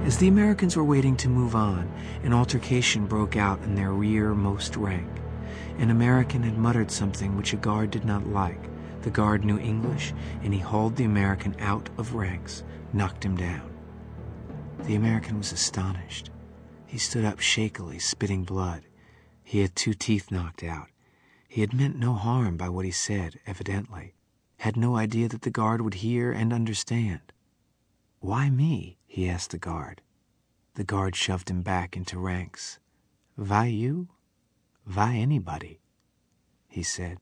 As the Americans were waiting to move on, an altercation broke out in their rearmost rank. An American had muttered something which a guard did not like. The guard knew English, and he hauled the American out of ranks, knocked him down. The American was astonished. He stood up shakily, spitting blood. He had 2 teeth knocked out. He had meant no harm by what he said, evidently. Had no idea that the guard would hear and understand. "Why me?" he asked the guard. The guard shoved him back into ranks. "Why you? Why anybody?" he said.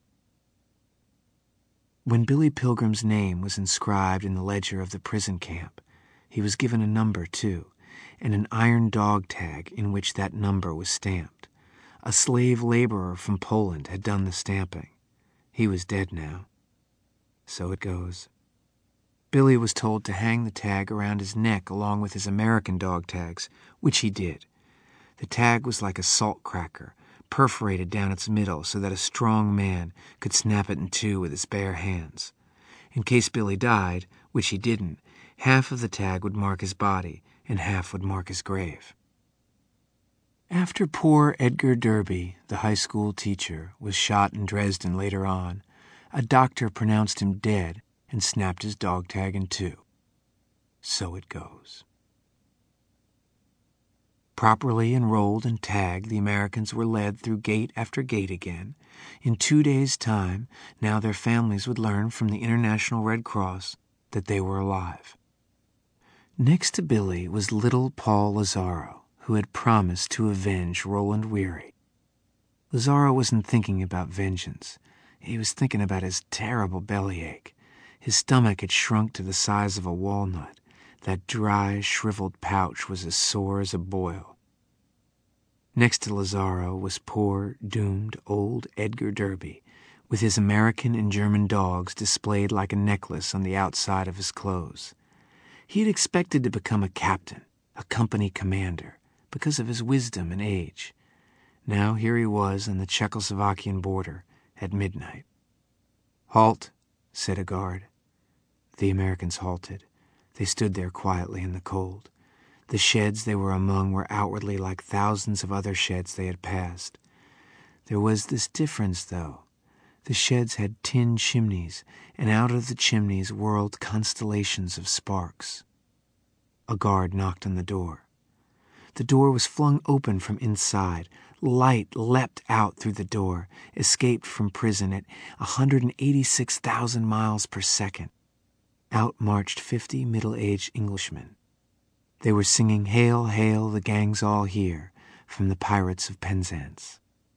When Billy Pilgrim's name was inscribed in the ledger of the prison camp, he was given a number, too, and an iron dog tag in which that number was stamped. A slave laborer from Poland had done the stamping. He was dead now. So it goes. Billy was told to hang the tag around his neck along with his American dog tags, which he did. The tag was like a salt cracker, perforated down its middle so that a strong man could snap it in two with his bare hands. In case Billy died, which he didn't, half of the tag would mark his body and half would mark his grave. After poor Edgar Derby, the high school teacher, was shot in Dresden later on, a doctor pronounced him dead and snapped his dog tag in two. So it goes. Properly enrolled and tagged, the Americans were led through gate after gate again. In 2 days' time, now their families would learn from the International Red Cross that they were alive. Next to Billy was little Paul Lazzaro, who had promised to avenge Roland Weary. Lazzaro wasn't thinking about vengeance. He was thinking about his terrible bellyache. His stomach had shrunk to the size of a walnut. That dry, shriveled pouch was as sore as a boil. Next to Lazzaro was poor, doomed old Edgar Derby, with his American and German dogs displayed like a necklace on the outside of his clothes. He had expected to become a captain, a company commander, because of his wisdom and age. Now here he was on the Czechoslovakian border at midnight. "Halt," said a guard. The Americans halted. They stood there quietly in the cold. The sheds they were among were outwardly like thousands of other sheds they had passed. There was this difference, though. The sheds had tin chimneys, and out of the chimneys whirled constellations of sparks. A guard knocked on the door. The door was flung open from inside. Light leapt out through the door, escaped from prison at 186,000 miles per second. Out marched 50 middle-aged Englishmen. They were singing "Hail, Hail, the Gang's All Here" from the Pirates of Penzance.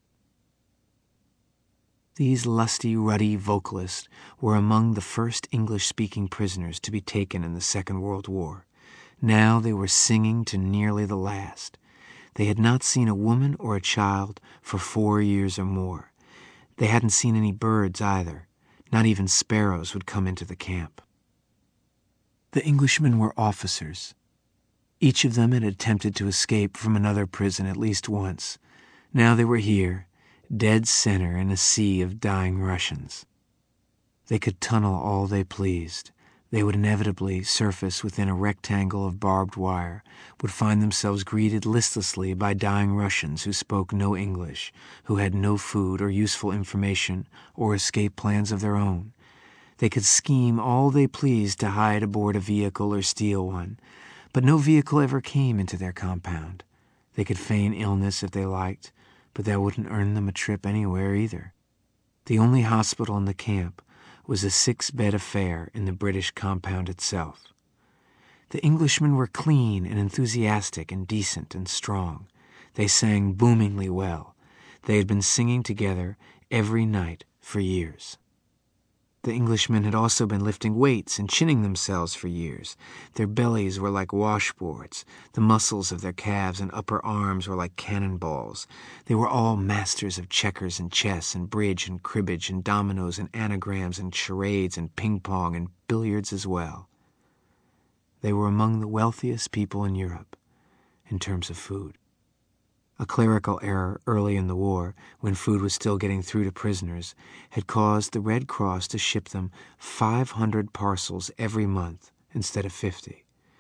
These lusty, ruddy vocalists were among the first English-speaking prisoners to be taken in the Second World War. Now they were singing to nearly the last. They had not seen a woman or a child for 4 years or more. They hadn't seen any birds either. Not even sparrows would come into the camp. The Englishmen were officers. Each of them had attempted to escape from another prison at least once. Now they were here, dead center in a sea of dying Russians. They could tunnel all they pleased. They would inevitably surface within a rectangle of barbed wire, would find themselves greeted listlessly by dying Russians who spoke no English, who had no food or useful information or escape plans of their own. They could scheme all they pleased to hide aboard a vehicle or steal one, but no vehicle ever came into their compound. They could feign illness if they liked, but that wouldn't earn them a trip anywhere either. The only hospital in the camp was a 6-bed affair in the British compound itself. The Englishmen were clean and enthusiastic and decent and strong. They sang boomingly well. They had been singing together every night for years. The Englishmen had also been lifting weights and chinning themselves for years. Their bellies were like washboards. The muscles of their calves and upper arms were like cannonballs. They were all masters of checkers and chess and bridge and cribbage and dominoes and anagrams and charades and ping-pong and billiards as well. They were among the wealthiest people in Europe in terms of food. A clerical error early in the war, when food was still getting through to prisoners, had caused the Red Cross to ship them 500 parcels every month instead of 50.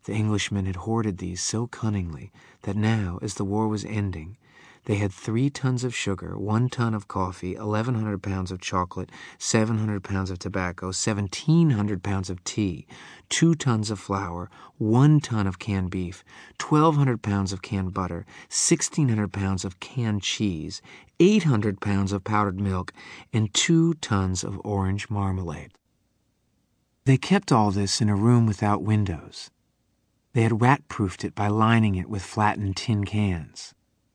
The Englishmen had hoarded these so cunningly that now, as the war was ending, they had 3 tons of sugar, 1 ton of coffee, 1,100 pounds of chocolate, 700 pounds of tobacco, 1,700 pounds of tea, 2 tons of flour, 1 ton of canned beef, 1,200 pounds of canned butter, 1,600 pounds of canned cheese, 800 pounds of powdered milk, and 2 tons of orange marmalade. They kept all this in a room without windows. They had rat-proofed it by lining it with flattened tin cans.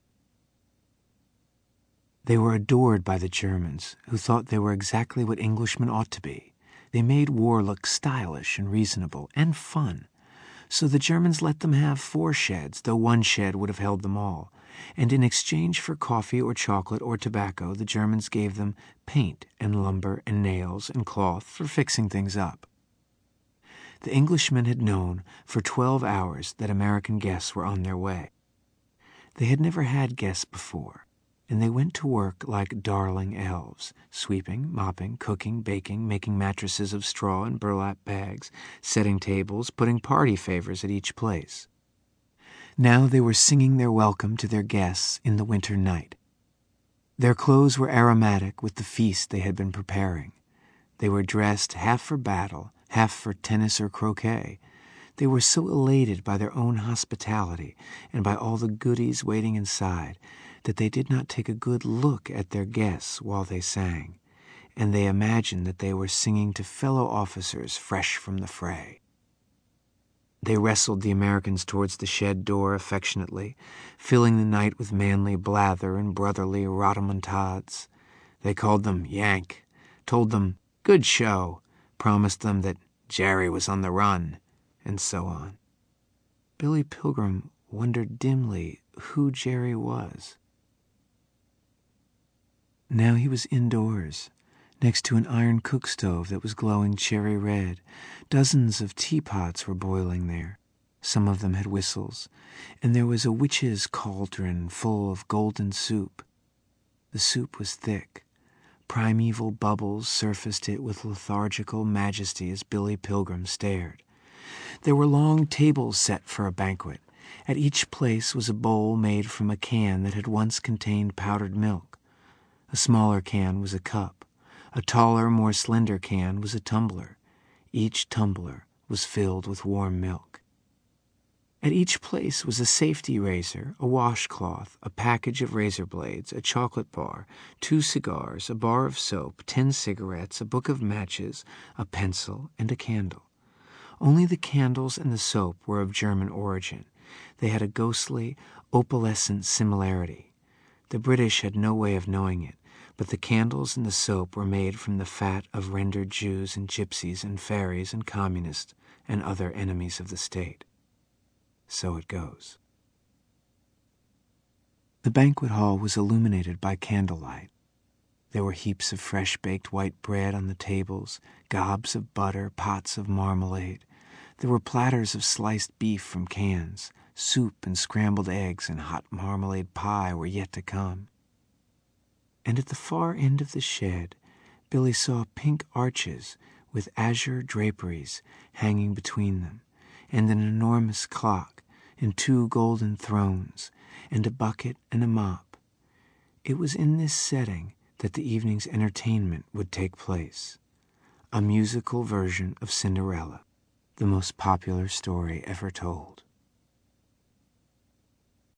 They were adored by the Germans, who thought they were exactly what Englishmen ought to be. They made war look stylish and reasonable and fun. So the Germans let them have 4 sheds, though 1 shed would have held them all. And in exchange for coffee or chocolate or tobacco, the Germans gave them paint and lumber and nails and cloth for fixing things up. The Englishmen had known for 12 hours that American guests were on their way. They had never had guests before, and they went to work like darling elves, sweeping, mopping, cooking, baking, making mattresses of straw and burlap bags, setting tables, putting party favors at each place. Now they were singing their welcome to their guests in the winter night. Their clothes were aromatic with the feast they had been preparing. They were dressed half for battle, half for tennis or croquet. They were so elated by their own hospitality and by all the goodies waiting inside that they did not take a good look at their guests while they sang, and they imagined that they were singing to fellow officers fresh from the fray. They wrestled the Americans towards the shed door affectionately, filling the night with manly blather and brotherly rhodomantades. They called them Yank, told them, "Good show," promised them that Jerry was on the run, and so on. Billy Pilgrim wondered dimly who Jerry was. Now he was indoors, next to an iron cook stove that was glowing cherry red. Dozens of teapots were boiling there. Some of them had whistles, and there was a witch's cauldron full of golden soup. The soup was thick. Primeval bubbles surfaced it with lethargical majesty as Billy Pilgrim stared. There were long tables set for a banquet. At each place was a bowl made from a can that had once contained powdered milk. A smaller can was a cup. A taller, more slender can was a tumbler. Each tumbler was filled with warm milk. At each place was a safety razor, a washcloth, a package of razor blades, a chocolate bar, 2 cigars, a bar of soap, 10 cigarettes, a book of matches, a pencil, and a candle. Only the candles and the soap were of German origin. They had a ghostly, opalescent similarity. The British had no way of knowing it, but the candles and the soap were made from the fat of rendered Jews and gypsies and fairies and communists and other enemies of the state. So it goes. The banquet hall was illuminated by candlelight. There were heaps of fresh-baked white bread on the tables, gobs of butter, pots of marmalade. There were platters of sliced beef from cans. Soup and scrambled eggs and hot marmalade pie were yet to come. And at the far end of the shed, Billy saw pink arches with azure draperies hanging between them, and an enormous clock, and 2 golden thrones, and a bucket and a mop. It was in this setting that the evening's entertainment would take place. A musical version of Cinderella, the most popular story ever told.